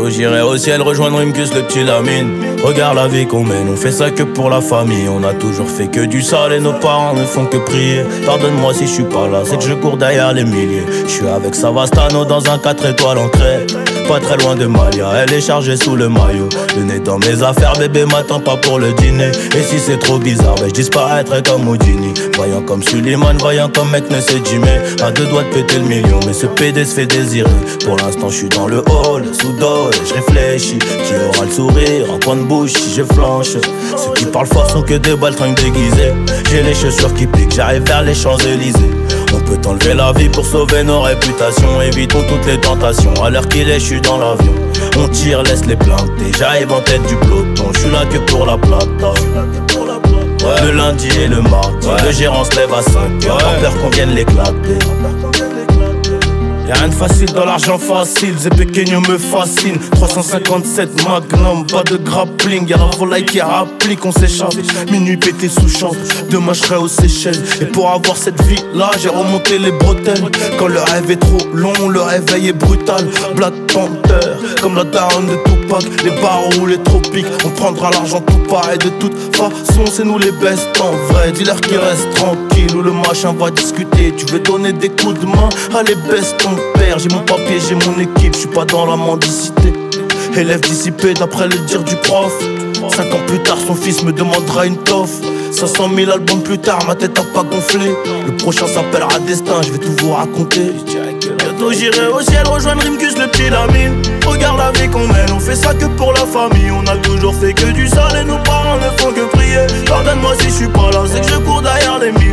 Bientôt j'irai au ciel rejoindre Rimkus, le petit Lamine. Regarde la vie qu'on mène, on fait ça que pour la famille. On a toujours fait que du sale et nos parents ne font que prier. Pardonne-moi si je suis pas là, c'est que je cours derrière les milliers. Je suis avec Savastano dans un 4 étoiles en Crète. Pas très loin de Malia, elle est chargée sous le maillot. Le nez dans mes affaires, bébé m'attend pas pour le dîner. Et si c'est trop bizarre, je disparaîtrai comme Houdini. Voyant comme Suleiman, voyant comme mec ne sait Jimmy. À deux doigts de péter le million, mais ce PD se fait désirer. Pour l'instant je suis dans le hall, sous dos et je réfléchis. Qui aura le sourire, en coin de bouche si je flanche. Ceux qui parlent fort sont que des baltringues déguisées. J'ai les chaussures qui piquent, j'arrive vers les Champs-Élysées. On peut enlever la vie pour sauver nos réputations. Évitons toutes les tentations, à l'heure qu'il est je suis dans l'avion. On tire, laisse les planter, j'arrive en tête du peloton. Je suis là que pour la plata. Ouais. Le lundi et le mardi, le gérant se lève à 5h. Pas peur qu'on vienne l'éclater. Y'a rien de facile dans l'argent facile, Zé Pequeño me fascine. 357 Magnum, pas de grappling. Y'a la volaille qui applique, on s'échappe. Minuit pété sous chambre, demain je serai aux Seychelles. Et pour avoir cette vie là, j'ai remonté les bretelles. Quand le rêve est trop long, le réveil est brutal. Black Panther, comme la daronne de Tupac. Les barreaux ou les tropiques, on prendra l'argent tout pareil. De toute façon c'est nous les best en vrai. Dis-leur qu'ils restent tranquilles ou le machin va discuter. Tu veux donner des coups de main, allez baisse ton père. J'ai mon papier, j'ai mon équipe, je suis pas dans la mendicité. Élève dissipé d'après les dires du prof. 5 ans plus tard son fils me demandera une toffe. 500 000 albums plus tard, ma tête a pas gonflé. Le prochain s'appellera Destin, je vais tout vous raconter. Bientôt j'irai au ciel rejoindre Rimkus, le petit Lamine. Regarde la vie qu'on mène, on fait ça que pour la famille. On a toujours fait que du sale et nos parents ne font que prier. Pardonne-moi si je suis pas là, c'est que je cours derrière les mille.